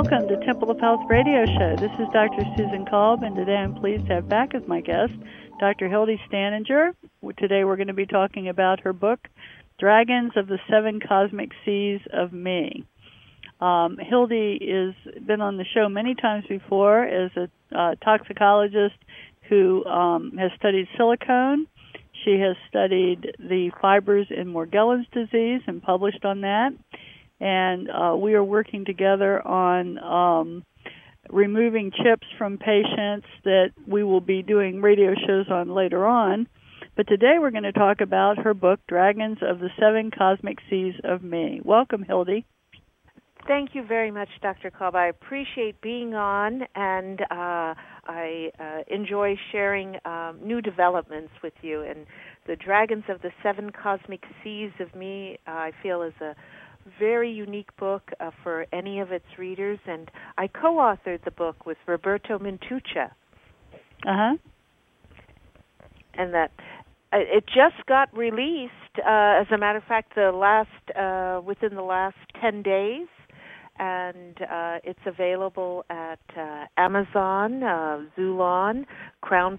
welcome to Temple of Health Radio Show. This is Dr. Susan Kolb, and today I'm pleased to have back as my guest Dr. Hildy Staninger. Today we're going to be talking about her book, Dragons of the Seven Cosmic Seas of Me. Hildy has been on the show many times before as a toxicologist who has studied silicone. She has studied the fibers in Morgellons disease and published on that. And we are working together on removing chips from patients that we will be doing radio shows on later on. But today we're going to talk about her book, Dragons of the Seven Cosmic Seas of Me. Welcome, Hildy. Thank you very much, Dr. Kolb. I appreciate being on, and I enjoy sharing new developments with you. And the Dragons of the Seven Cosmic Seas of Me, I feel, is a very unique book for any of its readers, and I co-authored the book with Roberto Mintuccia. And that it just got released. As a matter of fact, within the last 10 days, and it's available at Amazon, Zulon, Crown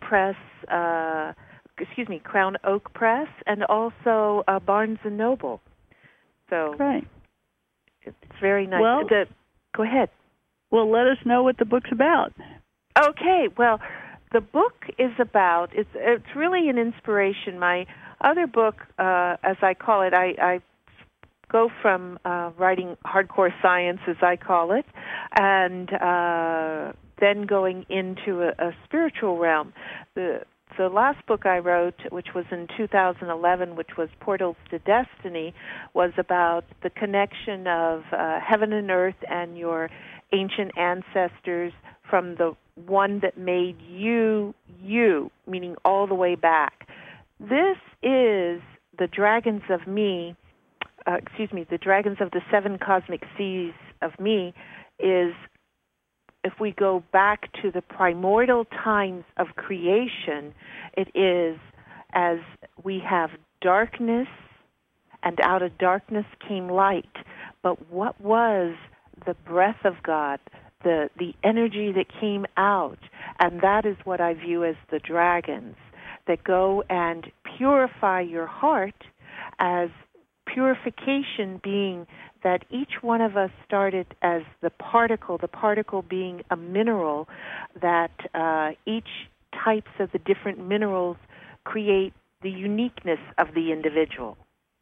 Oak Press, and also Barnes and Noble. So right. It's very nice. Well, go ahead. Well, let us know what the book's about. Okay. Well, the book is about, it's really an inspiration. My other book, as I call it, I go from writing hardcore science, as I call it, and then going into a spiritual realm. The last book I wrote, which was in 2011, which was Portals to Destiny, was about the connection of heaven and earth and your ancient ancestors from the one that made you, meaning all the way back. This is the Dragons of Me, the Dragons of the Seven Cosmic Seas of Me is, if we go back to the primordial times of creation, it is as we have darkness, and out of darkness came light. But what was the breath of God, the energy that came out? And that is what I view as the dragons that go and purify your heart, as purification being that each one of us started as the particle being a mineral, that each types of the different minerals create the uniqueness of the individual.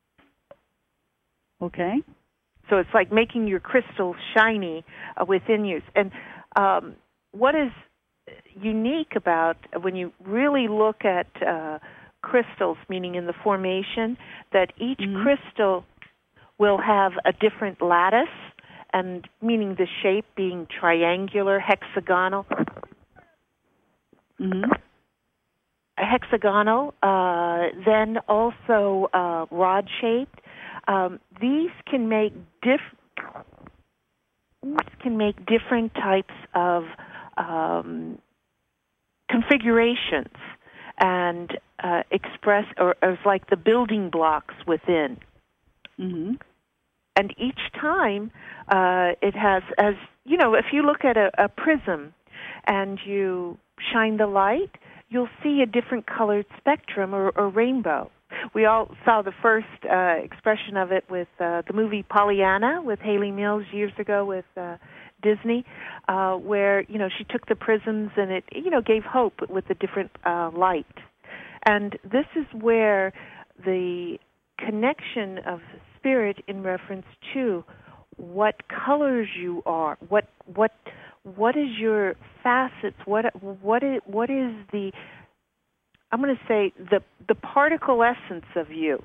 Okay. So it's like making your crystal shiny within you. And what is unique about when you really look at crystals, meaning in the formation, that each crystal will have a different lattice, and meaning the shape being triangular, hexagonal. Hexagonal, then also rod-shaped. These can make different types of configurations and express, or as like the building blocks within. And each time it has, as you know, if you look at a prism and you shine the light, you'll see a different colored spectrum or rainbow. We all saw the first expression of it with the movie Pollyanna with Haley Mills years ago with Disney, where, you know, she took the prisms and it, you know, gave hope with a different light. And this is where the connection of spirit in reference to what colors you are, what is your facets, what is the, I'm going to say, the particle essence of you.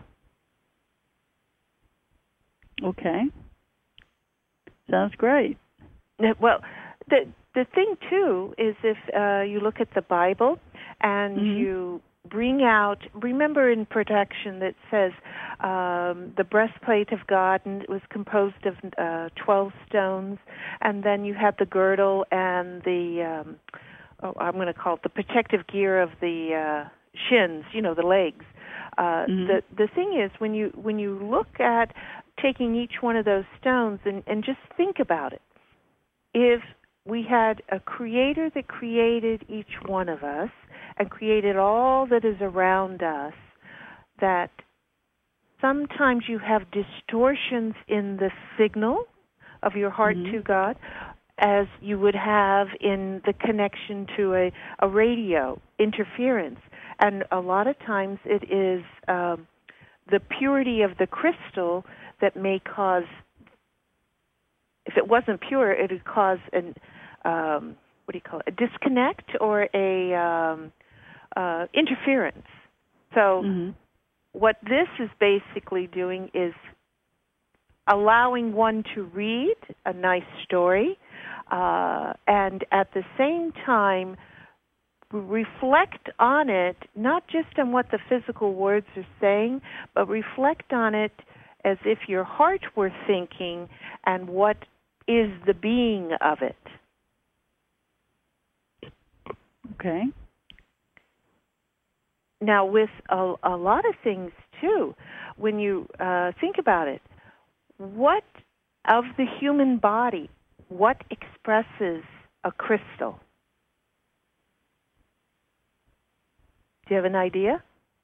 Okay. Sounds great. Well, the thing, too, is if you look at the Bible and you bring out, remember in protection that says the breastplate of God, and it was composed of 12 stones, and then you have the girdle and the, I'm going to call it the protective gear of the shins, you know, the legs. The thing is, when you look at taking each one of those stones and just think about it, if we had a creator that created each one of us and created all that is around us, that sometimes you have distortions in the signal of your heart to God, as you would have in the connection to a radio interference. And a lot of times it is the purity of the crystal that may cause, if it wasn't pure, it would cause an, a disconnect or a interference. So what this is basically doing is allowing one to read a nice story, and at the same time reflect on it, not just on what the physical words are saying, but reflect on it as if your heart were thinking and what is the being of it. Okay. Now, with a lot of things, too, when you think about it, what of the human body, what expresses a crystal? Do you have an idea?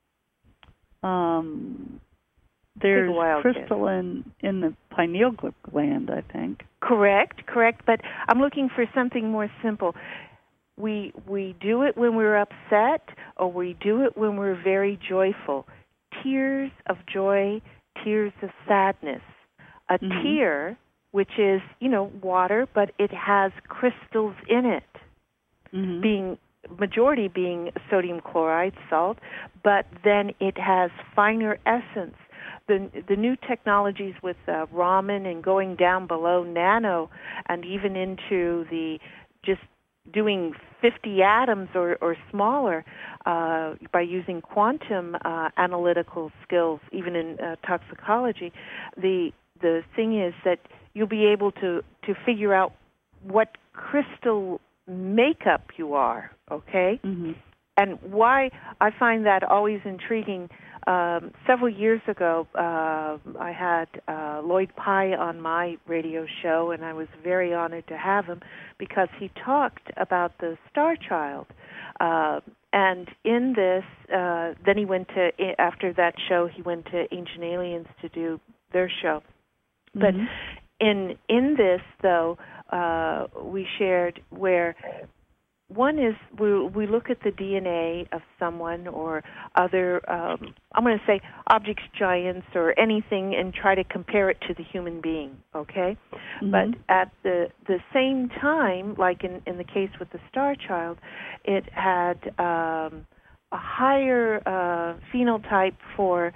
There's crystal in the pineal gland, I think. Correct. But I'm looking for something more simple. We do it when we're upset, or we do it when we're very joyful. Tears of joy, tears of sadness. A tear, which is, water, but it has crystals in it, majority being sodium chloride, salt, but then it has finer essence. The new technologies with Raman and going down below nano and even into the just doing 50 atoms or smaller by using quantum analytical skills, even in toxicology, the thing is that you'll be able to figure out what crystal makeup you are, okay? And why I find that always intriguing. Several years ago, I had Lloyd Pye on my radio show, and I was very honored to have him because he talked about the Star Child. And in this, then he went to, after that show, he went to Ancient Aliens to do their show. But in this, though, we shared where one is we look at the DNA of someone or other, I'm going to say objects, giants, or anything, and try to compare it to the human being, okay? But at the same time, like in the case with the Star Child, it had a higher phenotype for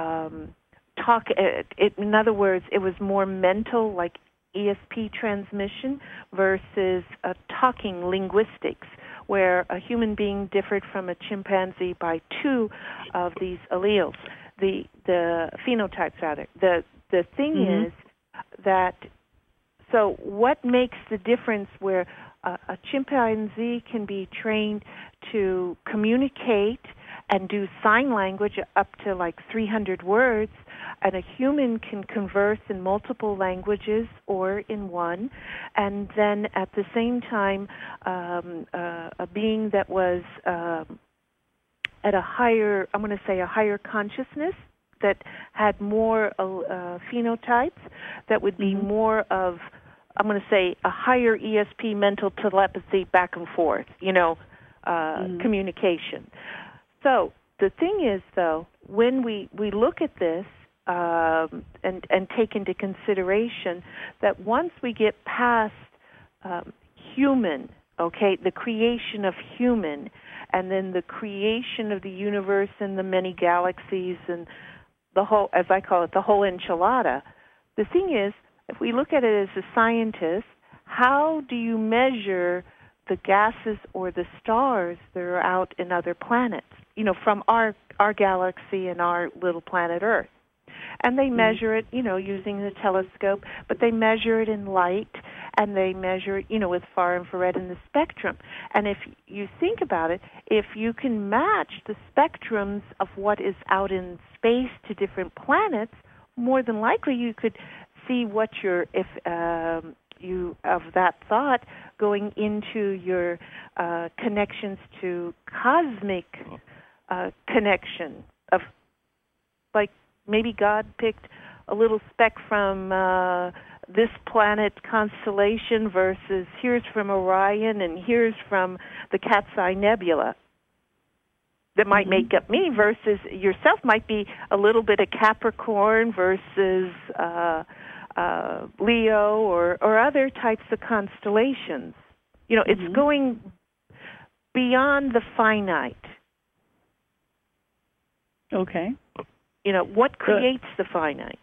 in other words, it was more mental, like ESP transmission, versus talking linguistics, where a human being differed from a chimpanzee by 2 of these alleles, the phenotypes rather. The thing is that, so what makes the difference where a chimpanzee can be trained to communicate and do sign language up to like 300 words, and a human can converse in multiple languages or in one, and then at the same time a being that was at a higher, I'm going to say a higher consciousness, that had more phenotypes, that would be more of, I'm going to say, a higher ESP mental telepathy back and forth, communication. So the thing is, though, when we look at this and take into consideration that once we get past human, okay, the creation of human, and then the creation of the universe and the many galaxies and the whole, as I call it, the whole enchilada, the thing is, if we look at it as a scientist, how do you measure the gases or the stars that are out in other planets, from our galaxy and our little planet Earth? And they measure it, using the telescope, but they measure it in light, and they measure it, with far infrared in the spectrum. And if you think about it, if you can match the spectrums of what is out in space to different planets, more than likely you could see what your you of that thought going into your connections to cosmic connection of, like, maybe God picked a little speck from this planet constellation versus here's from Orion and here's from the Cat's Eye Nebula. That might make up me versus yourself might be a little bit of Capricorn versus Leo or other types of constellations. You know, it's going beyond the finite. Okay. You know, what creates the finite?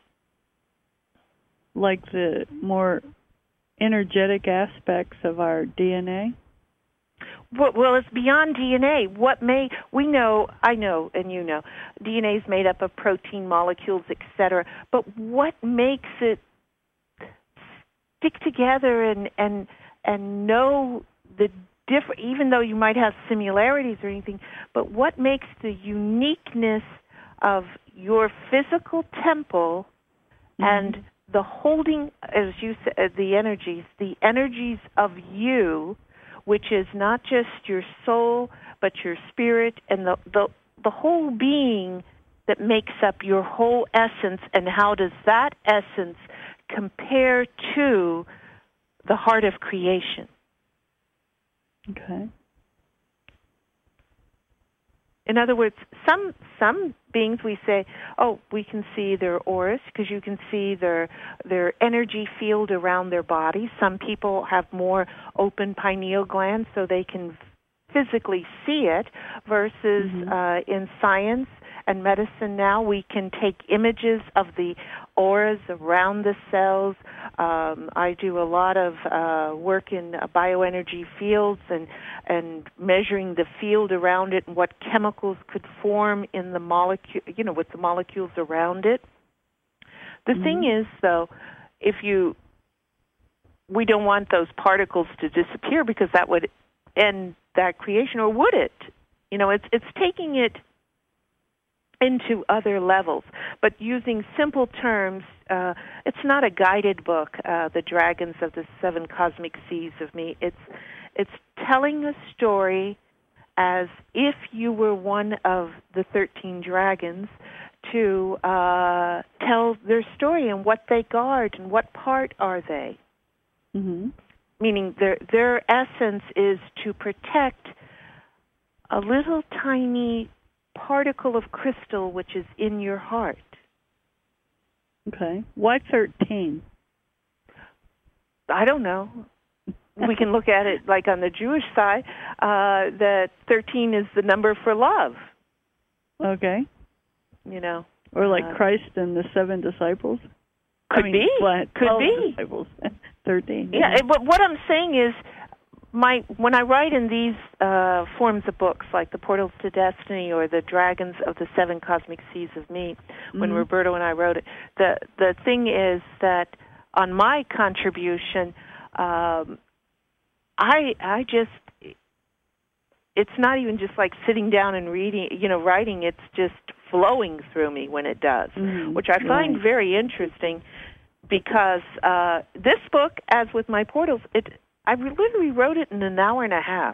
Like the more energetic aspects of our DNA? Well, it's beyond DNA. I know, and you know, DNA is made up of protein molecules, etc. But what makes it stick together and know the different, even though you might have similarities or anything, but what makes the uniqueness of your physical temple and the holding, as you said, the energies of you, which is not just your soul, but your spirit and the whole being that makes up your whole essence, and how does that essence compare to the heart of creation? Okay. In other words, some beings we say, oh, we can see their auras because you can see their energy field around their body. Some people have more open pineal glands so they can physically see it versus in science and medicine now we can take images of the auras around the cells. I do a lot of work in bioenergy fields and measuring the field around it and what chemicals could form in the molecule, you know, with the molecules around it. The thing is, though, we don't want those particles to disappear because that would end that creation, or would it? You know, it's taking it into other levels, but using simple terms. It's not a guided book, The Dragons of the Seven Cosmic Seas of Me. It's telling a story as if you were one of the 13 dragons to tell their story and what they guard and what part are they. Meaning their essence is to protect a little tiny particle of crystal which is in your heart. Okay. Why 13? I don't know. We can look at it like on the Jewish side, that 13 is the number for love. Okay. You know. Or like Christ and the 7 disciples? Could be. 12 disciples. 13. Yeah, but what I'm saying is, when I write in these forms of books, like The Portals to Destiny or The Dragons of the Seven Cosmic Seas of Me, when Roberto and I wrote it, the thing is that on my contribution, I just, it's not even just like sitting down and reading, you know, writing, it's just flowing through me when it does, which I find very interesting because this book, as with my portals, I literally wrote it in an hour and a half.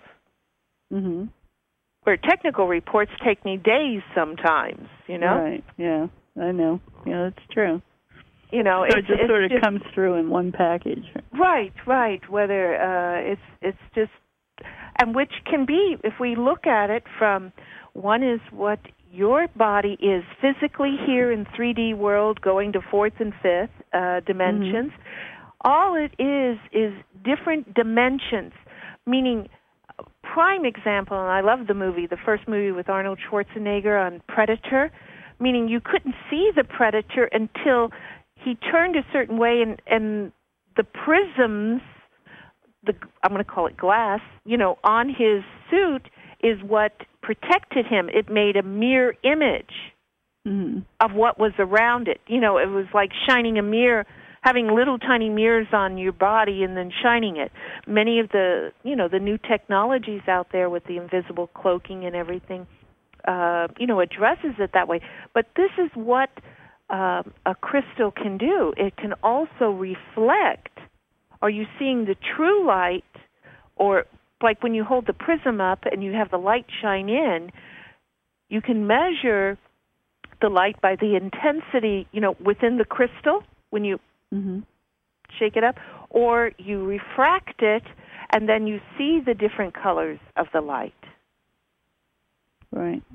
Where technical reports take me days sometimes, you know? Right, yeah, I know. Yeah, that's true. You know, so it just sort of comes through in one package. Right. Whether it's just, and which can be, if we look at it from, one is what your body is physically here in 3D world, going to fourth and fifth dimensions. All it is different dimensions, meaning, prime example, and I love the movie, the first movie with Arnold Schwarzenegger on Predator, meaning you couldn't see the Predator until he turned a certain way, and the prisms, I'm going to call it glass, you know, on his suit is what protected him. It made a mirror image of what was around it. You know, it was like shining a mirror, having little tiny mirrors on your body and then shining it. Many of the, you know, the new technologies out there with the invisible cloaking and everything, you know, addresses it that way. But this is what a crystal can do. It can also reflect are you seeing the true light, or like when you hold the prism up and you have the light shine in, you can measure the light by the intensity, within the crystal when you shake it up, or you refract it and then you see the different colors of the light. Right.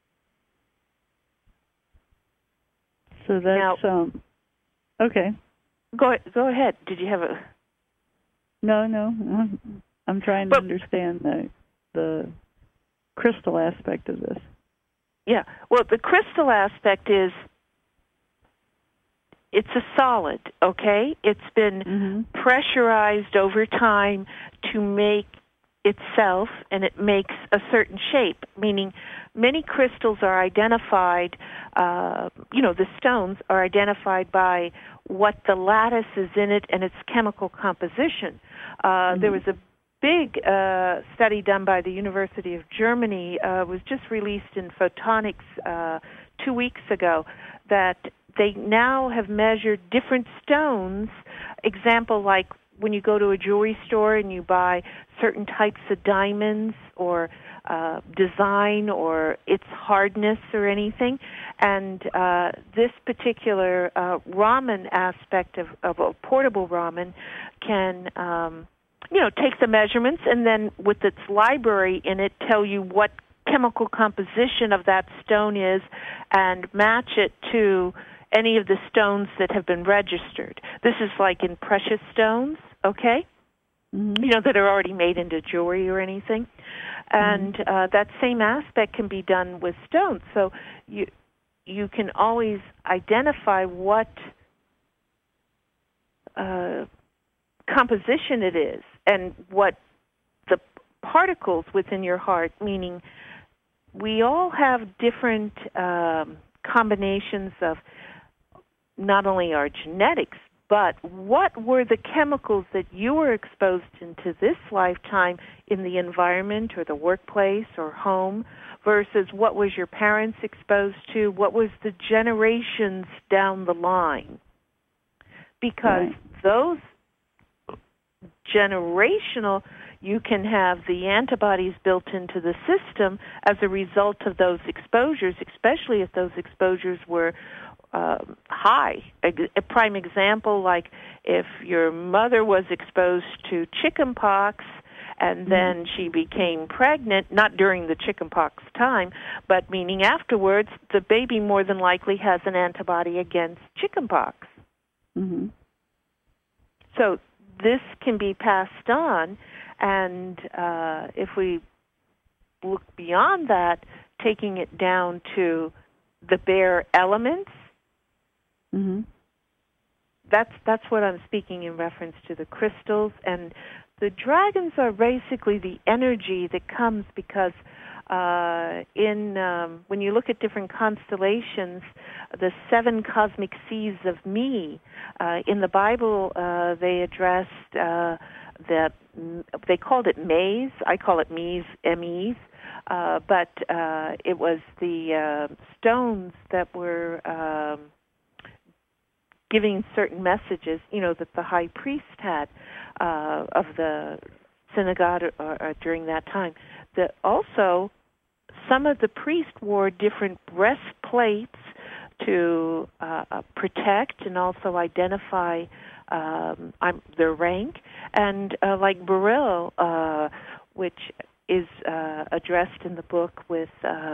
So that's okay. Go ahead. Did you have a? No. I'm trying to understand the crystal aspect of this. Yeah. Well, the crystal aspect is it's a solid. Okay, it's been pressurized over time to make itself, and it makes a certain shape, meaning many crystals are identified, the stones are identified by what the lattice is in it and its chemical composition. There was a big study done by the University of Germany, was just released in Photonics 2 weeks ago, that they now have measured different stones, example like when you go to a jewelry store and you buy certain types of diamonds or design or its hardness or anything. And this particular Raman aspect of a portable Raman can, take the measurements and then with its library in it tell you what chemical composition of that stone is and match it to any of the stones that have been registered. This is like in precious stones, okay? That are already made into jewelry or anything. And that same aspect can be done with stones. So you can always identify what composition it is and what the particles within your heart, meaning we all have different combinations of not only our genetics, but what were the chemicals that you were exposed into this lifetime in the environment or the workplace or home versus what was your parents exposed to, what was the generations down the line. Because those generational, you can have the antibodies built into the system as a result of those exposures, especially if those exposures were high. A prime example, like if your mother was exposed to chicken pox and then she became pregnant, not during the chicken pox time, but meaning afterwards, the baby more than likely has an antibody against chicken pox. So this can be passed on, and if we look beyond that, taking it down to the bare elements, that's what I'm speaking in reference to the crystals. And the dragons are basically the energy that comes because when you look at different constellations, the 7 cosmic seas of me, in the Bible they addressed that they called it Maze. I call it Mies, M-E-S. But it was the stones that were giving certain messages, that the high priest had of the synagogue during that time. That also, some of the priests wore different breastplates to protect and also identify their rank. And like Beryl, which is addressed in the book with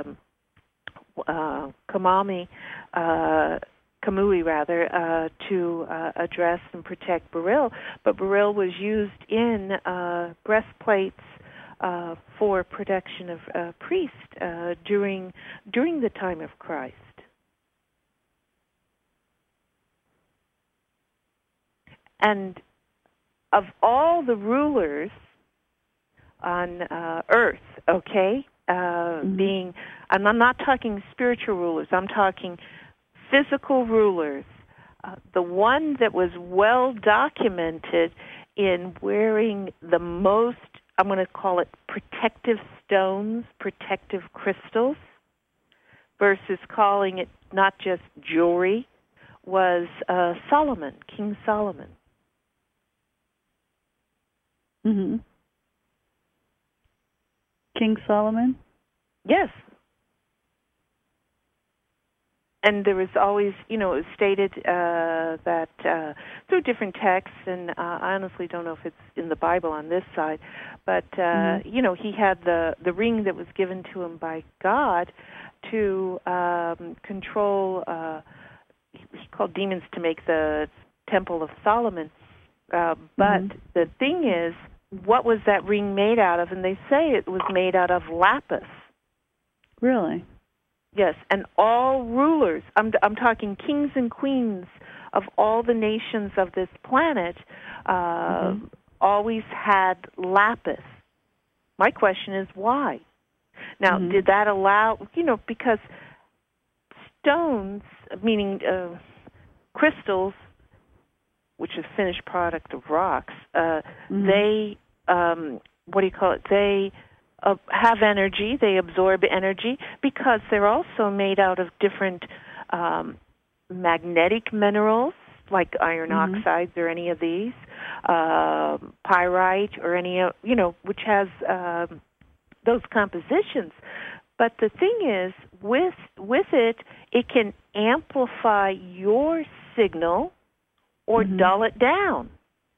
Kamui, to address and protect Beryl. But Beryl was used in breastplates for protection of priests during the time of Christ. And of all the rulers on earth, being, and I'm not talking spiritual rulers, I'm talking physical rulers, the one that was well documented in wearing the most, I'm going to call it protective stones, protective crystals, versus calling it not just jewelry, was Solomon, King Solomon. Mhm. King Solomon? Yes. And there was always, it was stated that through different texts, and I honestly don't know if it's in the Bible on this side, but, he had the ring that was given to him by God to control, he called demons to make the Temple of Solomon. But the thing is, what was that ring made out of? And they say it was made out of lapis. Really? Yes, and all rulers, I'm talking kings and queens of all the nations of this planet, always had lapis. My question is why? Now, did that allow, because stones, meaning crystals, which is finished product of rocks, they, they have energy, they absorb energy, because they're also made out of different magnetic minerals, like iron oxides or any of these, pyrite or any, which has those compositions. But the thing is, with it, it can amplify your signal or dull it down.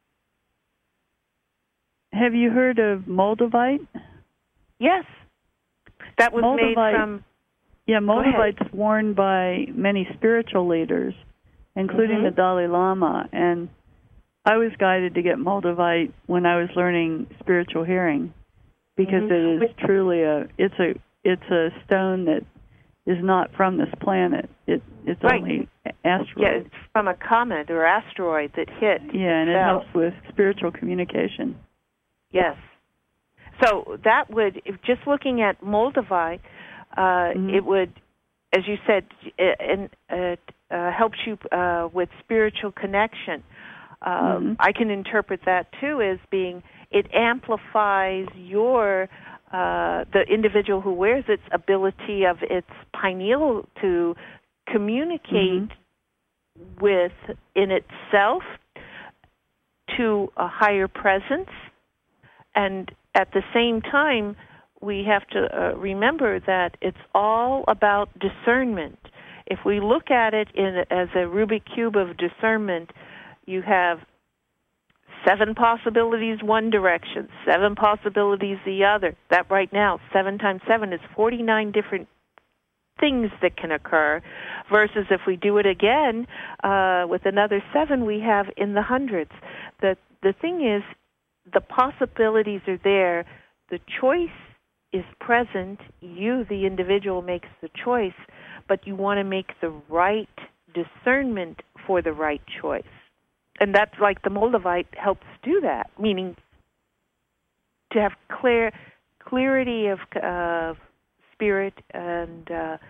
Have you heard of moldavite? Yes. That was moldavite, made from... Yeah, moldavite's worn by many spiritual leaders, including the Dalai Lama. And I was guided to get moldavite when I was learning spiritual hearing, because it is truly it's a stone that is not from this planet. It's only asteroid. Yeah, it's from a comet or asteroid that hit. Yeah, and it helps with spiritual communication. Yes. So that would, if just looking at moldavite, it would, as you said, helps you with spiritual connection. I can interpret that too as being it amplifies the individual who wears its ability of its pineal to communicate with in itself to a higher presence. And at the same time, we have to remember that it's all about discernment. If we look at it as a Rubik cube of discernment, you have 7 possibilities one direction, 7 possibilities the other. That right now, 7 times 7 is 49 different things that can occur, versus if we do it again with another 7, we have in the hundreds. The thing is, the possibilities are there. The choice is present. You, the individual, makes the choice, but you want to make the right discernment for the right choice. And that's like the moldavite helps do that, meaning to have clarity of spirit and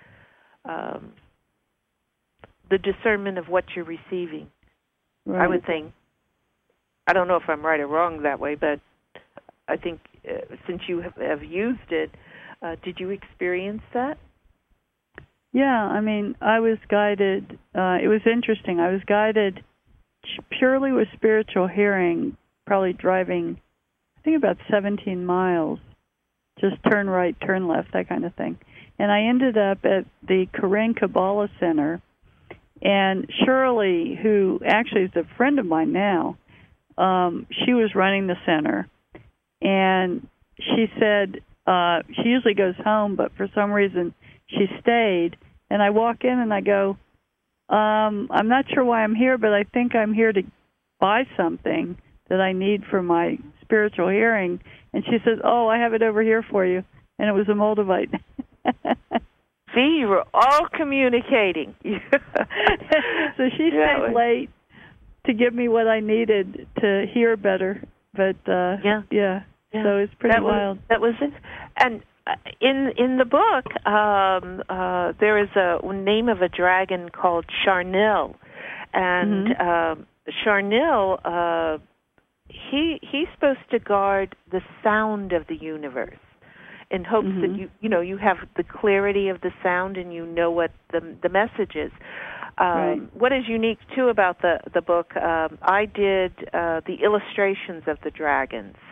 the discernment of what you're receiving. Right. I would think. I don't know if I'm right or wrong that way, but I think since you have used it, did you experience that? Yeah, I mean, I was guided. It was interesting. I was guided purely with spiritual hearing, probably driving, I think about 17 miles, just turn right, turn left, that kind of thing. And I ended up at the Koren Kabbalah Center, and Shirley, who actually is a friend of mine now, she was running the center, and she said she usually goes home, but for some reason she stayed. And I walk in and I go, I'm not sure why I'm here, but I think I'm here to buy something that I need for my spiritual hearing. And she says, I have it over here for you. And it was a moldavite. See, you were all communicating. So she stayed late to give me what I needed to hear better. But, yeah. So it's pretty wild. That was it. And in the book, there is a name of a dragon called Charnel. And Charnel, he's supposed to guard the sound of the universe, in hopes that you have the clarity of the sound and you know what the message is. What is unique too about the book? I did the illustrations of the dragons,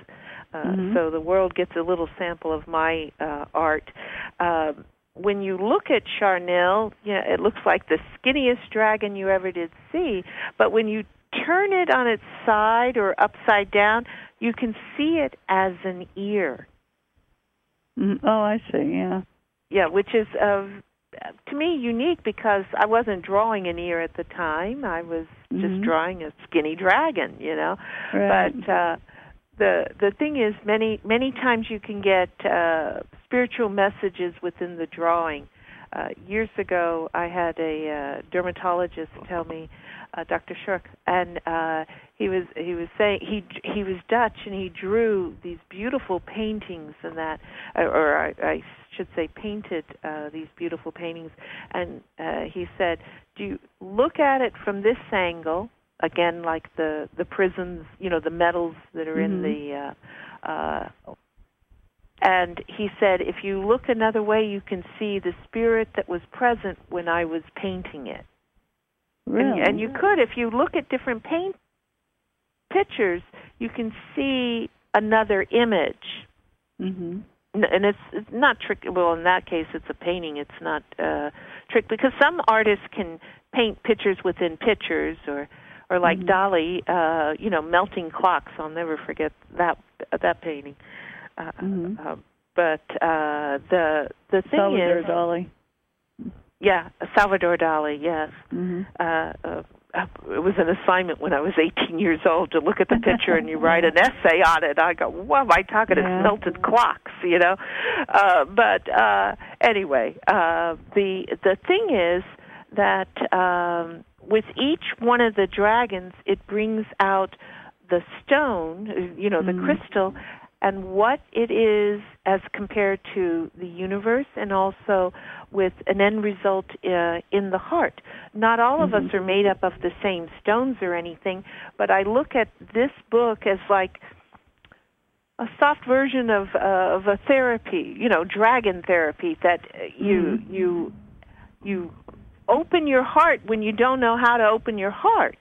So the world gets a little sample of my art. When you look at Charnil, it looks like the skinniest dragon you ever did see, but when you turn it on its side or upside down, you can see it as an ear. Oh, I see, yeah. Yeah, which is, to me, unique because I wasn't drawing an ear at the time. I was just drawing a skinny dragon, Right. But the thing is, many times you can get spiritual messages within the drawing. Years ago, I had a dermatologist tell me, Dr. Schurk, and he was saying he was Dutch and he drew these beautiful paintings and that, or I should say painted these beautiful paintings, and he said, do you look at it from this angle? Again, like the prisms, the metals that are in the, and he said, if you look another way, you can see the spirit that was present when I was painting it. Really? And you could, if you look at different paint pictures, you can see another image. And it's not trick. Well, in that case, it's a painting. It's not trick, because some artists can paint pictures within pictures, or like Dali, melting clocks. I'll never forget that painting. But the thing Salvador is, Dali. Yeah, Salvador Dali. Yes. It was an assignment when I was 18 years old to look at the picture and you write an essay on it. I go, what am I talking? It's melted clocks, But anyway, the thing is that with each one of the dragons, it brings out the stone, the crystal, and what it is as compared to the universe, and also with an end result in the heart. Not all of us are made up of the same stones or anything, but I look at this book as like a soft version of a therapy, dragon therapy, that you open your heart when you don't know how to open your heart,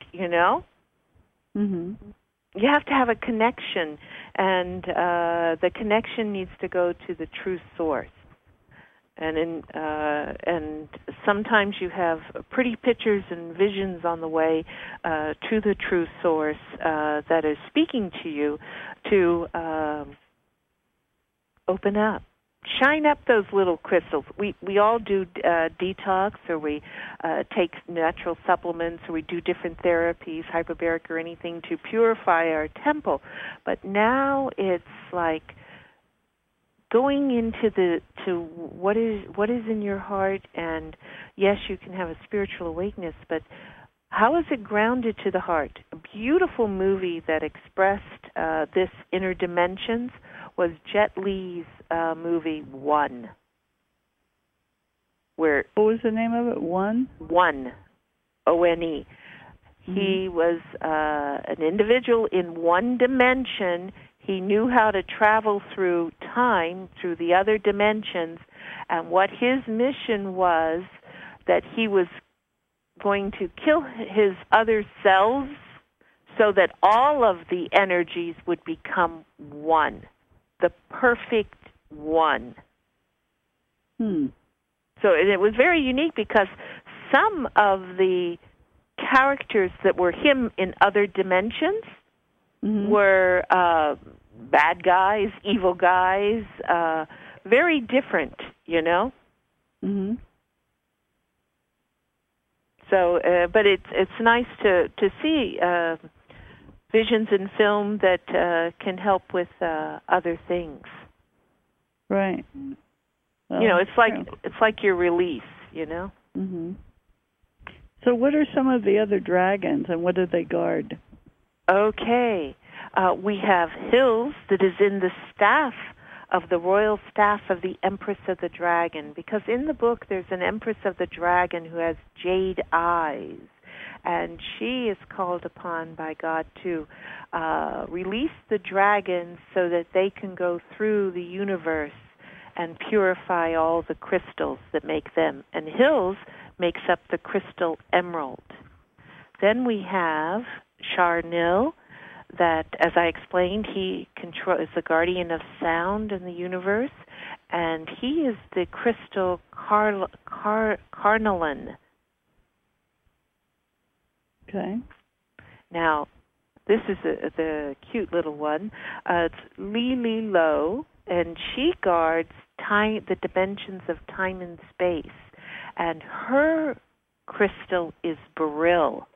You have to have a connection, and the connection needs to go to the true source. And sometimes you have pretty pictures and visions on the way to the true source that is speaking to you to open up. Shine up those little crystals. We all do detox, or we take natural supplements, or we do different therapies, hyperbaric or anything, to purify our temple. But now it's like going into what is in your heart, and yes, you can have a spiritual awakeness, but how is it grounded to the heart? A beautiful movie that expressed this inner dimensions was Jet Li's movie One. What was the name of it? One? One, O-N-E. He was an individual in one dimension. He knew how to travel through time, through the other dimensions, and what his mission was, that he was going to kill his other selves so that all of the energies would become one, the perfect one. So it was very unique, because some of the characters that were him in other dimensions were bad guys, evil guys, very different, So, but it's nice to see visions in film that can help with other things. Right. Well, it's like your release, So what are some of the other dragons, and what do they guard? Okay. We have Hills, that is in the staff of the royal staff of the Empress of the Dragon, because in the book there's an Empress of the Dragon who has jade eyes, and she is called upon by God to release the dragons so that they can go through the universe and purify all the crystals that make them. And Hills makes up the crystal emerald. Then we have Charnil, that, as I explained, he is the guardian of sound in the universe, and he is the crystal carnelian. Okay. Now, this is the cute little one. It's Li Lo, and she guards the dimensions of time and space, and her crystal is beryl.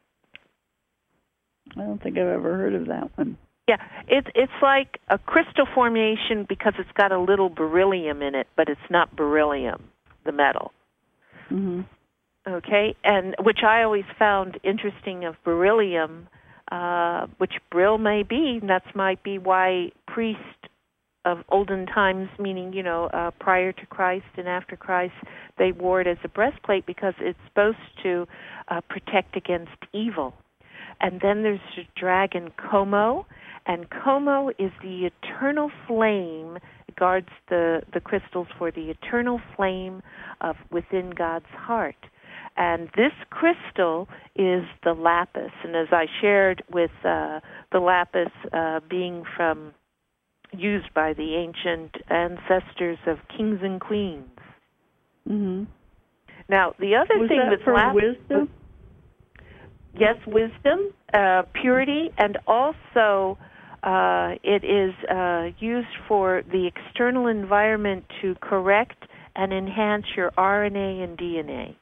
I don't think I've ever heard of that one. Yeah, it's like a crystal formation because it's got a little beryllium in it, but it's not beryllium, the metal. Mm-hmm. Okay, and which I always found interesting of beryllium, which beryl may be, and that might be why priests of olden times, meaning, prior to Christ and after Christ, they wore it as a breastplate because it's supposed to protect against evil. And then there's the dragon Como, and Como is the eternal flame. It guards the crystals for the eternal flame of within God's heart. And this crystal is the lapis. And as I shared with the lapis being used by the ancient ancestors of kings and queens. Mm-hmm. Now, the other thing with for lapis, wisdom? Yes, wisdom, purity, and also it is used for the external environment to correct and enhance your RNA and DNA.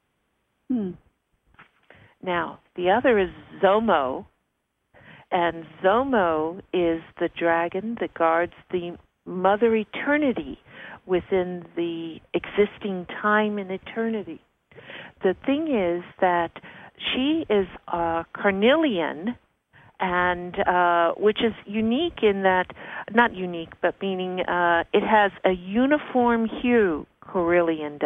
Now, the other is Zomo, and Zomo is the dragon that guards the Mother Eternity within the existing time and eternity. The thing is that she is carnelian, and which is unique in that, not unique, but meaning it has a uniform hue, carnelian,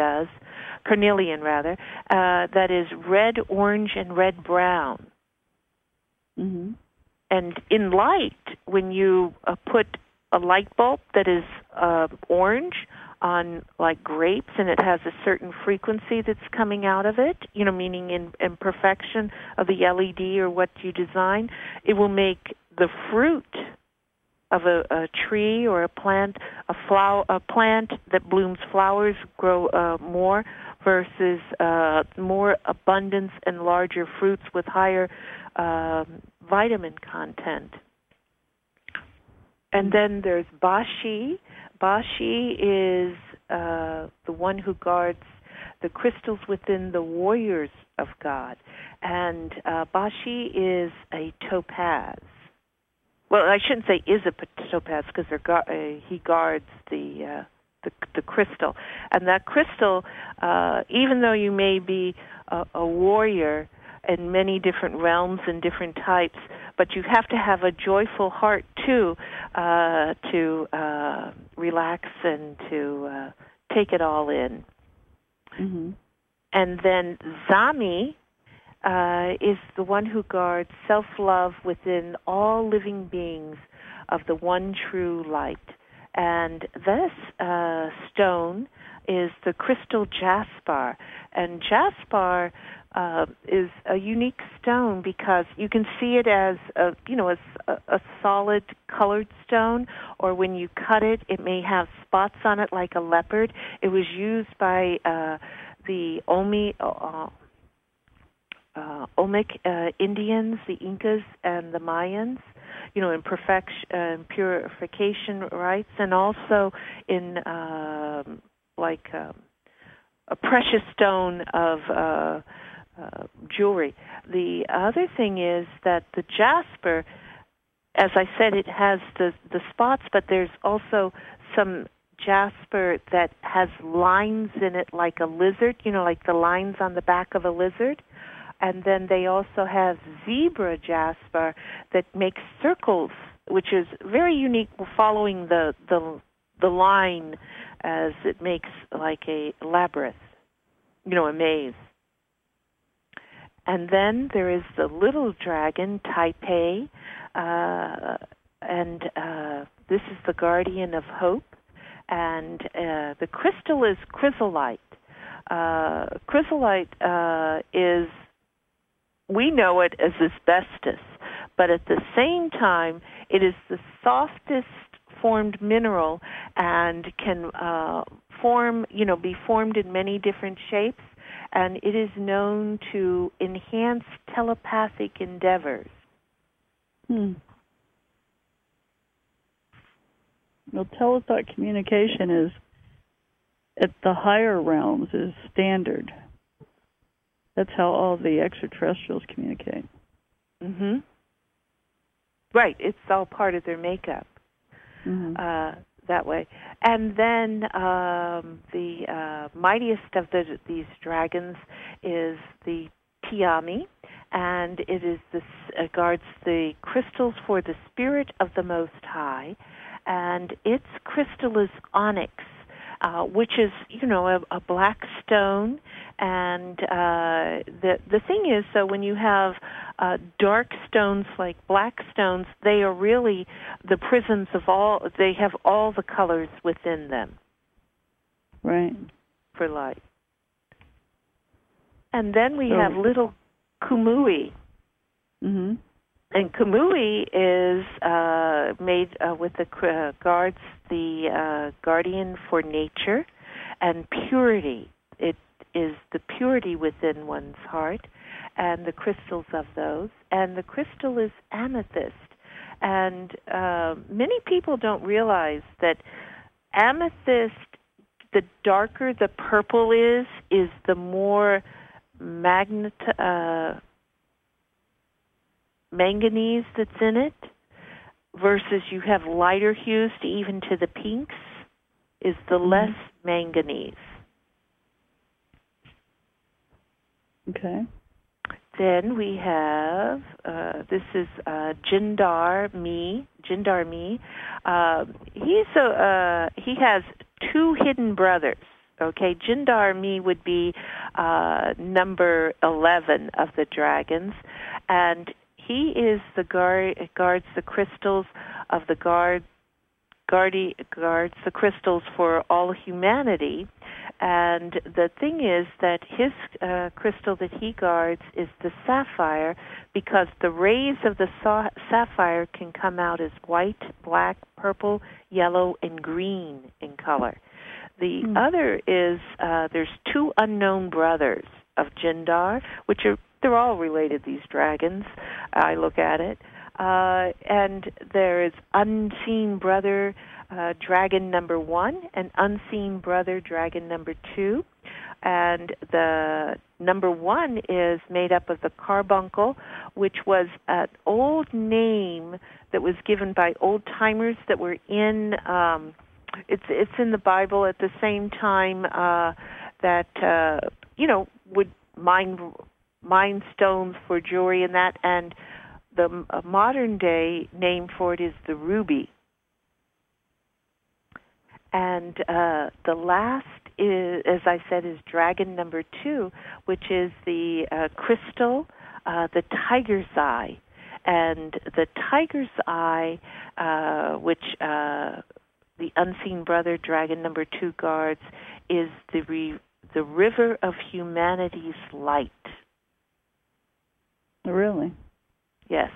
that is red, orange, and red-brown. Mm-hmm. And in light, when you put a light bulb that is orange on like grapes, and it has a certain frequency that's coming out of it, meaning in perfection of the LED or what you design, it will make the fruit of a tree or a plant, a plant that blooms flowers grow more versus more abundance and larger fruits with higher vitamin content. And then there's Bashi. Bashi is the one who guards the crystals within the warriors of God. And Bashi is a topaz. Well, I shouldn't say is a topaz because he guards the crystal. And that crystal, even though you may be a warrior in many different realms and different types, but you have to have a joyful heart too to relax and to take it all in. Mm-hmm. And then Zami is the one who guards self-love within all living beings of the one true light. And this stone is the crystal jasper. And jasper is a unique stone because you can see it as a solid colored stone, or when you cut it, it may have spots on it like a leopard. It was used by the Olmec Indians, the Incas, and the Mayans, in purification rites, and also in a precious stone of jewelry. The other thing is that the jasper, as I said, it has the spots, but there's also some jasper that has lines in it like a lizard, like the lines on the back of a lizard. And then they also have zebra jasper that makes circles, which is very unique, following the line as it makes like a labyrinth, a maze. And then there is the little dragon, Taipei, and this is the guardian of hope. And the crystal is chrysolite. Chrysolite is, we know it as asbestos, but at the same time, it is the softest formed mineral and can be formed in many different shapes, and it is known to enhance telepathic endeavors. Well, telepathic communication is, at the higher realms, is standard. That's how all the extraterrestrials communicate. Mm-hmm. Right, it's all part of their makeup. That way. And then the mightiest of these dragons is the Tiami, and it is guards the crystals for the spirit of the Most High, and its crystal is onyx, which is, a black stone. And the thing is, so when you have dark stones like black stones, they are really the prisms of they have all the colors within them. Right. For light. And then we have little Kumui. Mm-hmm. And Kumui is made with the guards, the guardian for nature and purity. It is the purity within one's heart and the crystals of those. And the crystal is amethyst. And many people don't realize that amethyst, the darker the purple is the more manganese that's in it, versus you have lighter hues to even to the pinks, is the less manganese. Okay. Then we have, this is Jindar Mi. He has two hidden brothers. Okay, Jindar Mi would be number 11 of the dragons, and he is the guards the crystals of the guards the crystals for all humanity. And the thing is that his crystal that he guards is the sapphire, because the rays of the sapphire can come out as white, black, purple, yellow, and green in color. The other is there's two unknown brothers of Jindar, they're all related, these dragons. I look at it. And there is unseen brother dragon number 1 and unseen brother dragon number 2. And the number 1 is made up of the carbuncle, which was an old name that was given by old-timers that were in, it's in the Bible at the same time that, would mine stones for jewelry and that, and the modern-day name for it is the ruby. And the last, is, as I said, is dragon number 2, which is the crystal, the tiger's eye. And the tiger's eye, which the unseen brother, dragon number 2, guards, is the river of humanity's light. Really? Yes.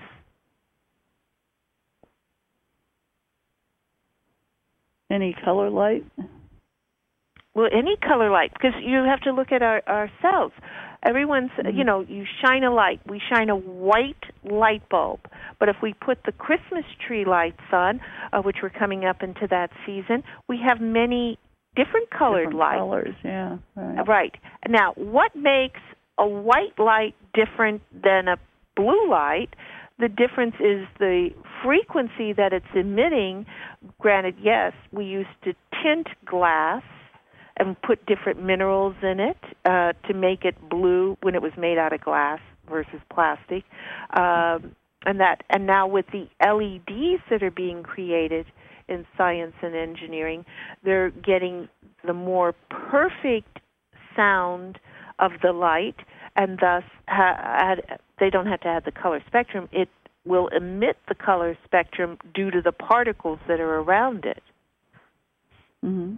Any color light? Well, any color light, because you have to look at ourselves. Everyone's, you shine a light. We shine a white light bulb. But if we put the Christmas tree lights on, which we're coming up into that season, we have many different colored lights. Colors, yeah. Right. Now, what makes a white light different than a blue light? The difference is the frequency that it's emitting. Granted, yes, we used to tint glass and put different minerals in it to make it blue when it was made out of glass versus plastic. And now with the LEDs that are being created in science and engineering, they're getting the more perfect sound of the light, and thus they don't have to add the color spectrum. It will emit the color spectrum due to the particles that are around it. Mm-hmm.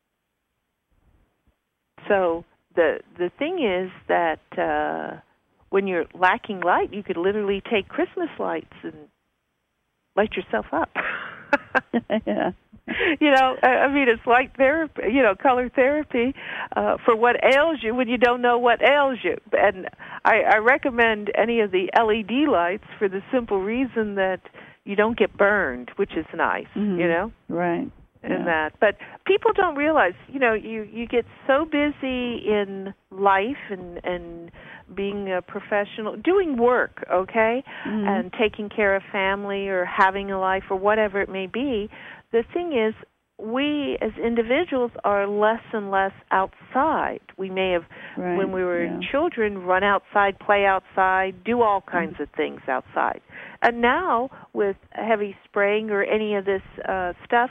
So the thing is that when you're lacking light, you could literally take Christmas lights and light yourself up. Yeah. I mean, it's light therapy, color therapy for what ails you when you don't know what ails you. And I recommend any of the LED lights for the simple reason that you don't get burned, which is nice, Right. And that. But people don't realize, you get so busy in life and being a professional, doing work, okay, and taking care of family or having a life or whatever it may be. The thing is, we as individuals are less and less outside. We may have, when we were children, run outside, play outside, do all kinds of things outside. And now, with heavy spraying or any of this stuff,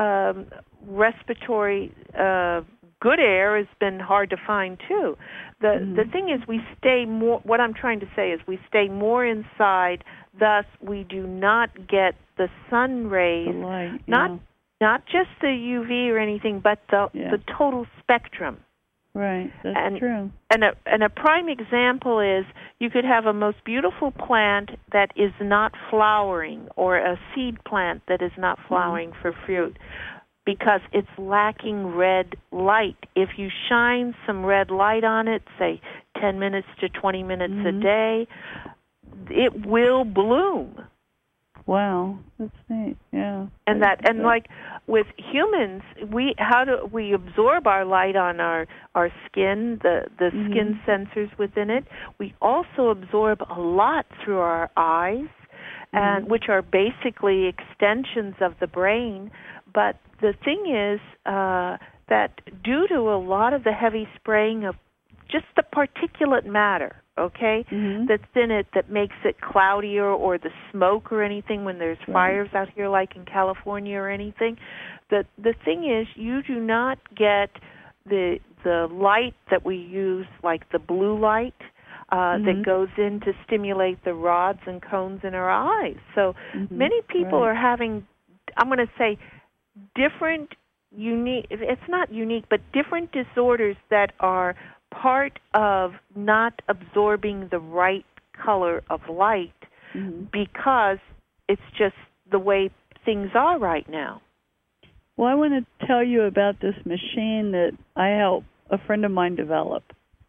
respiratory good air has been hard to find too. The thing is, we stay more. What I'm trying to say is, we stay more inside. Thus, we do not get the sun rays, the light, not just the UV or anything, but the total spectrum. Right, that's true. And a prime example is, you could have a most beautiful plant that is not flowering, or a seed plant that is not flowering for fruit, because it's lacking red light. If you shine some red light on it, say 10 minutes to 20 minutes a day, it will bloom. Wow, that's neat. Yeah. And like with humans, we absorb our light on our skin, the skin sensors within it. We also absorb a lot through our eyes, and which are basically extensions of the brain. But the thing is that due to a lot of the heavy spraying of just the particulate matter, that's in it, that makes it cloudier, or the smoke or anything when there's fires out here like in California or anything, the thing is, you do not get the light that we use, like the blue light, that goes in to stimulate the rods and cones in our eyes. So many people are having, I'm going to say, different, unique, it's not unique, but different disorders that are part of not absorbing the right color of light, because it's just the way things are right now. Well, I want to tell you about this machine that I helped a friend of mine develop.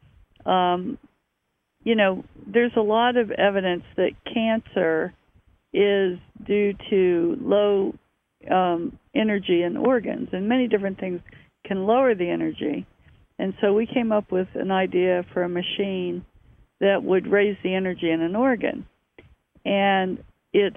There's a lot of evidence that cancer is due to low energy in organs, and many different things can lower the energy. And so we came up with an idea for a machine that would raise the energy in an organ. And it's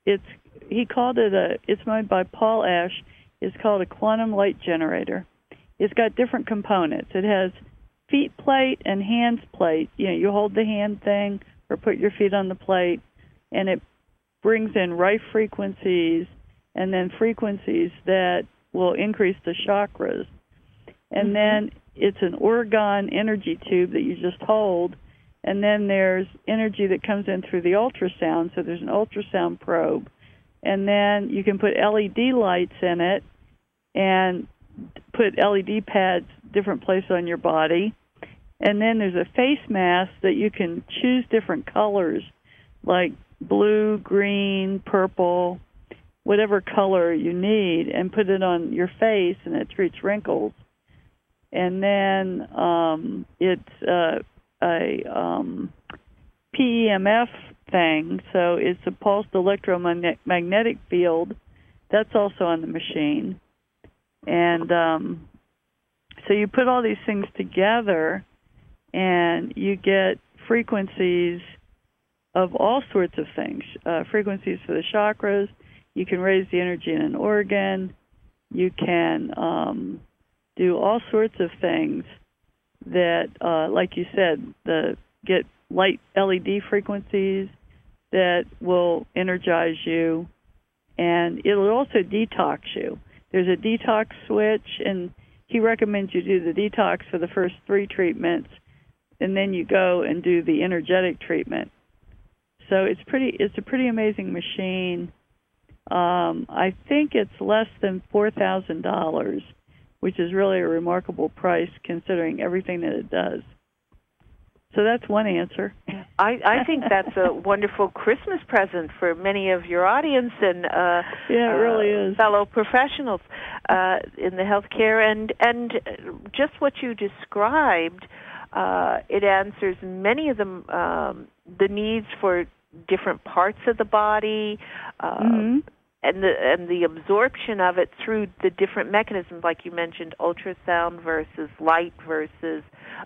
made by Paul Ash. It's called a quantum light generator. It's got different components. It has feet plate and hands plate. You hold the hand thing or put your feet on the plate, and it brings in right frequencies and then frequencies that will increase the chakras. And then it's an orgone energy tube that you just hold, and then there's energy that comes in through the ultrasound, so there's an ultrasound probe. And then you can put LED lights in it and put LED pads different places on your body. And then there's a face mask that you can choose different colors, like blue, green, purple, whatever color you need, and put it on your face, and it treats wrinkles. And then it's a PEMF thing, so it's a pulsed electromagnetic field. That's also on the machine. And so you put all these things together, and you get frequencies of all sorts of things, frequencies for the chakras. You can raise the energy in an organ. You can do all sorts of things that, like you said, get light LED frequencies that will energize you, and it'll also detox you. There's a detox switch, and he recommends you do the detox for the first 3 treatments, and then you go and do the energetic treatment. So it's a pretty amazing machine. I think it's less than $4,000, which is really a remarkable price considering everything that it does. So that's one answer. I think that's a wonderful Christmas present for many of your audience and it really is. Fellow professionals in the healthcare, and just what you described. It answers many of them the needs for different parts of the body. And the absorption of it through the different mechanisms, like you mentioned, ultrasound versus light versus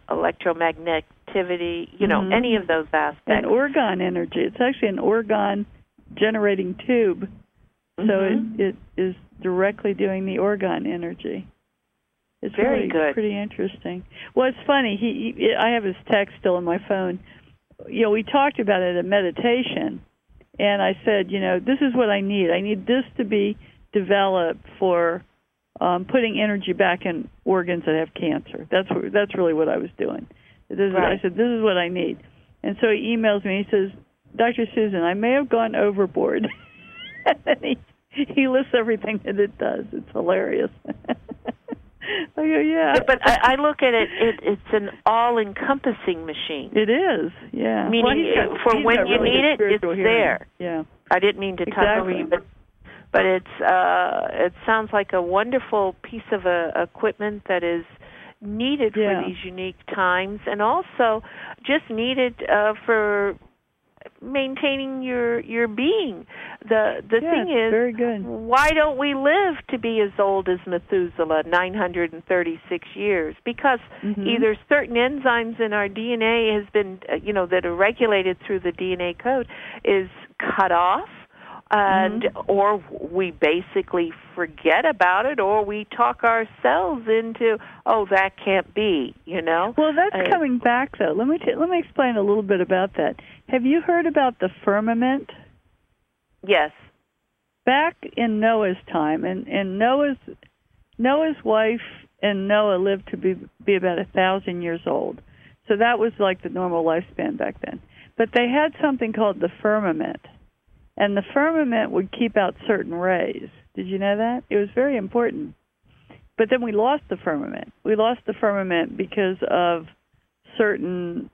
electromagnetivity, any of those aspects. And orgone energy. It's actually an orgone generating tube. So it is directly doing the orgone energy. It's very really good. Pretty interesting. Well, it's funny. I have his text still on my phone. We talked about it at meditation. And I said, this is what I need. I need this to be developed for putting energy back in organs that have cancer. That's really what I was doing. Right. I said, this is what I need. And so he emails me. He says, Dr. Susan, I may have gone overboard. And he lists everything that it does. It's hilarious. I go, yeah. But I look at it, it's an all-encompassing machine. It is, yeah. Meaning for when you need it, it's there. Yeah. I didn't mean to talk over you, but it sounds like a wonderful piece of equipment that is needed for these unique times, and also just needed for maintaining your being. The thing is, very good. Why don't we live to be as old as Methuselah, 936 years? Because either certain enzymes in our DNA has been, that are regulated through the DNA code, is cut off, and or we basically forget about it, or we talk ourselves into, that can't be, Well, that's coming back, though. Let me explain a little bit about that. Have you heard about the firmament? Yes. Back in Noah's time, and Noah's wife and Noah lived to be about 1,000 years old. So that was like the normal lifespan back then. But they had something called the firmament. And the firmament would keep out certain rays. Did you know that? It was very important. But then we lost the firmament. We lost the firmament because of certain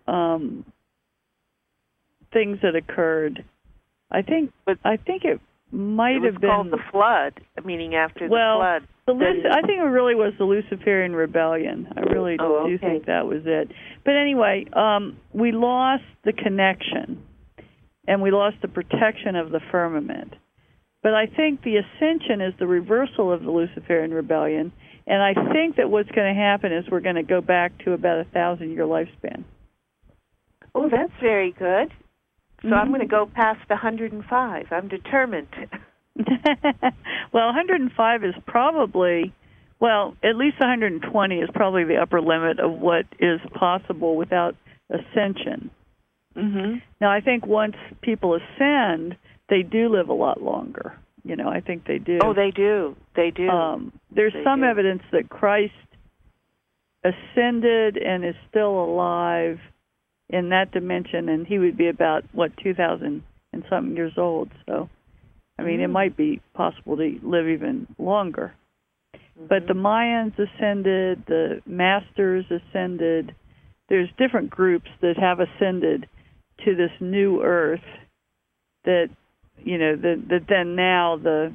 things that occurred. I think it might have been called the flood, meaning after the flood. I think it really was the Luciferian rebellion. I really do think that was it. But anyway, we lost the connection. And we lost the protection of the firmament. But I think the ascension is the reversal of the Luciferian rebellion, and I think that what's going to happen is we're going to go back to about 1,000-year lifespan. Oh, that's very good. So I'm going to go past 105. I'm determined. Well, 105 is probably, at least 120 is probably the upper limit of what is possible without ascension. Now, I think once people ascend, they do live a lot longer. I think they do. Oh, they do. They do. There's some evidence that Christ ascended and is still alive in that dimension, and he would be about, 2,000 and something years old. So, I mean, it might be possible to live even longer. But the Mayans ascended, the Masters ascended. There's different groups that have ascended to this new earth that that then now the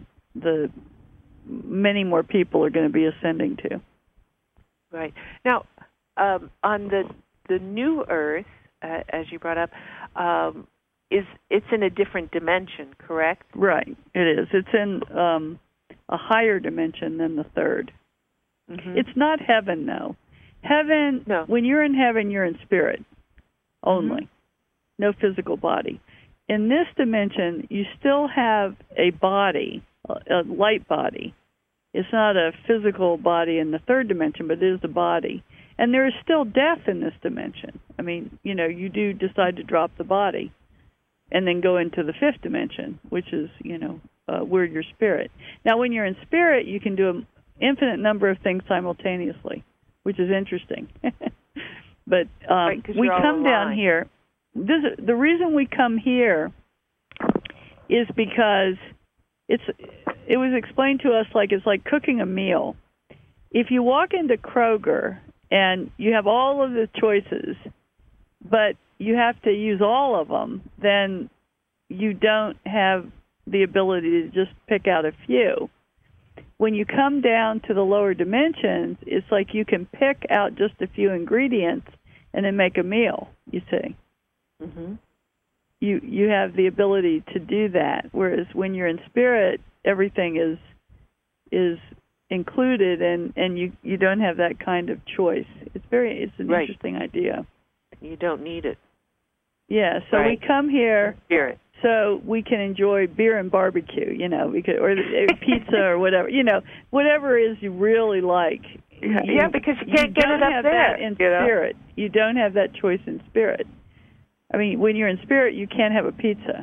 many more people are going to be ascending to. Right. Now, on the new earth, as you brought up, it's in a different dimension, correct? Right. It is. It's in a higher dimension than the third. It's not heaven, though. Heaven. No. When you're in heaven, you're in spirit only. No physical body. In this dimension, you still have a body, a light body. It's not a physical body in the third dimension, but it is a body. And there is still death in this dimension. I mean, you do decide to drop the body and then go into the fifth dimension, which is, where your spirit. Now, when you're in spirit, you can do an infinite number of things simultaneously, which is interesting. But we come down here. The reason we come here is because it was explained to us it's like cooking a meal. If you walk into Kroger and you have all of the choices, but you have to use all of them, then you don't have the ability to just pick out a few. When you come down to the lower dimensions, it's like you can pick out just a few ingredients and then make a meal, you see. Mm-hmm. You have the ability to do that, whereas when you're in spirit, everything is included, and you don't have that kind of choice. It's an interesting idea. You don't need it. Yeah, so we come here spirit, so we can enjoy beer and barbecue, or pizza or whatever, whatever it is you really like. Yeah, because you can't get it up there. You don't have that in spirit. You don't have that choice in spirit. I mean, when you're in spirit, you can't have a pizza.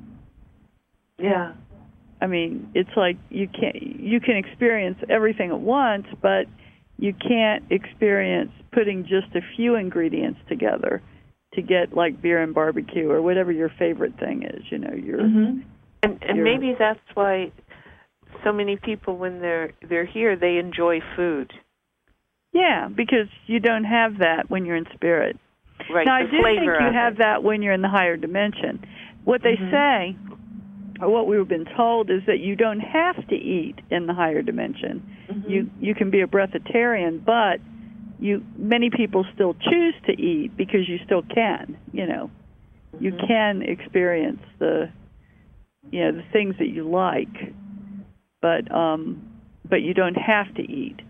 Yeah. I mean, it's like you can experience everything at once, but you can't experience putting just a few ingredients together to get like beer and barbecue or whatever your favorite thing is, Mm-hmm. And maybe that's why so many people, when they're here, they enjoy food. Yeah, because you don't have that when you're in spirit. Right. Now, I do think you have that when you're in the higher dimension. What they say, or what we've been told, is that you don't have to eat in the higher dimension. Mm-hmm. You can be a breatharian, but many people still choose to eat because you still can. You can experience the things that you like, but you don't have to eat.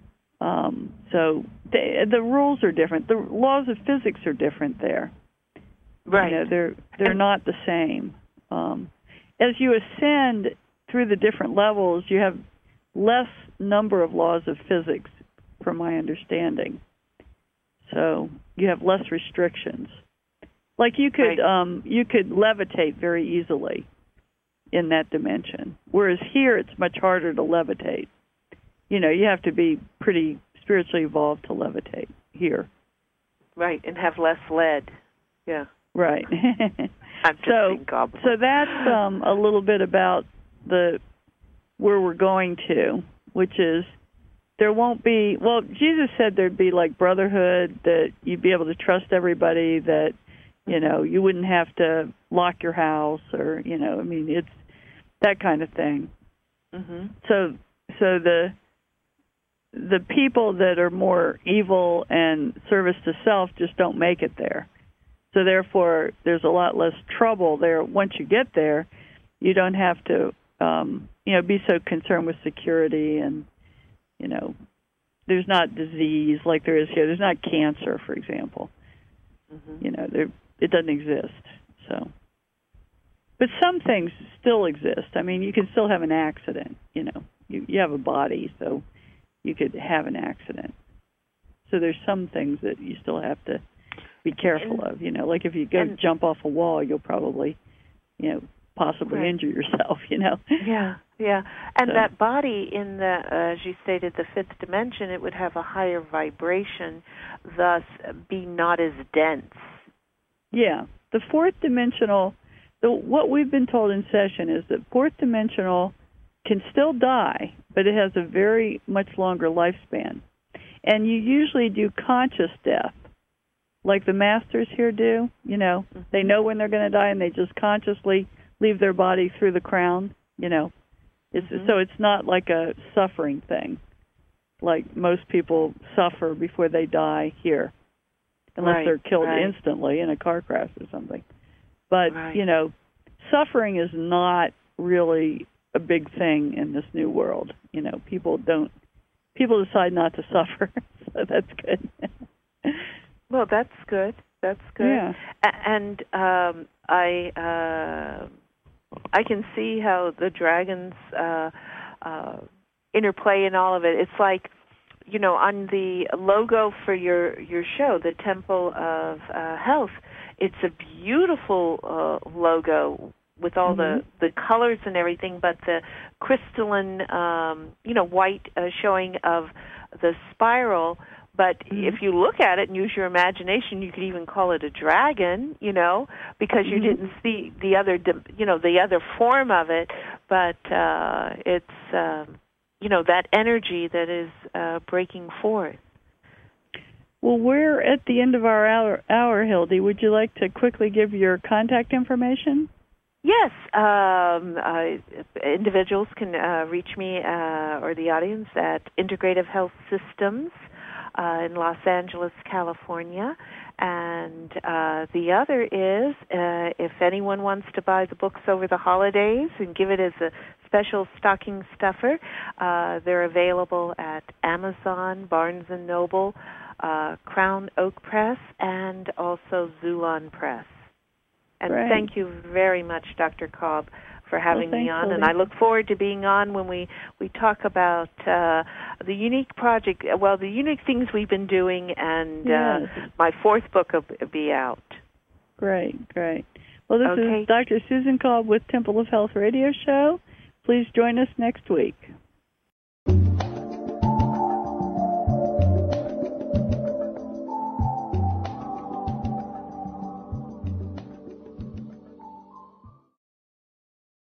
So the rules are different. The laws of physics are different there. Right. They're not the same. As you ascend through the different levels, you have less number of laws of physics, from my understanding. So you have less restrictions. Like you could levitate very easily in that dimension, whereas here it's much harder to levitate. You have to be pretty spiritually evolved to levitate here. Right, and have less lead. Yeah. Right. I'm just being gobbled. So that's a little bit about where we're going to, which is there won't be, well, Jesus said there'd be like brotherhood, that you'd be able to trust everybody, that, you wouldn't have to lock your house or, it's that kind of thing. Mm-hmm. So the people that are more evil and service to self just don't make it there. So therefore, there's a lot less trouble there. Once you get there, you don't have to, be so concerned with security and, there's not disease like there is here. There's not cancer, for example. Mm-hmm. It doesn't exist. So, but some things still exist. I mean, you can still have an accident. You have a body, so you could have an accident. So there's some things that you still have to be careful of. Like if you jump off a wall, you'll probably, possibly injure yourself. Yeah. And that body in the, as you stated, the fifth dimension, it would have a higher vibration, thus be not as dense. Yeah. The fourth dimensional, what we've been told in session is that fourth dimensional can still die, but it has a very much longer lifespan. And you usually do conscious death, like the masters here do. They know when they're going to die, and they just consciously leave their body through the crown. So it's not like a suffering thing, like most people suffer before they die here, unless they're killed instantly in a car crash or something. But suffering is not really a big thing in this new world. People decide not to suffer, so that's good. Well, that's good. That's good. Yeah. And I can see how the dragons interplay in all of it. It's like, on the logo for your show, the Temple of Health, it's a beautiful logo with all the colors and everything, but the crystalline, white showing of the spiral. But if you look at it and use your imagination, you could even call it a dragon, because you didn't see the other, the other form of it. But it's, that energy that is breaking forth. Well, we're at the end of our hour, Hildy. Would you like to quickly give your contact information? Yes, individuals can reach me or the audience at Integrative Health Systems in Los Angeles, California. And the other is if anyone wants to buy the books over the holidays and give it as a special stocking stuffer, they're available at Amazon, Barnes & Noble, Crown Oak Press, and also Zulon Press. And thank you very much, Dr. Kolb, for having me on. And I look forward to being on when we talk about the unique project, the unique things we've been doing, and my fourth book will be out. Great. Well, this is Dr. Susan Kolb with Temple of Health Radio Show. Please join us next week.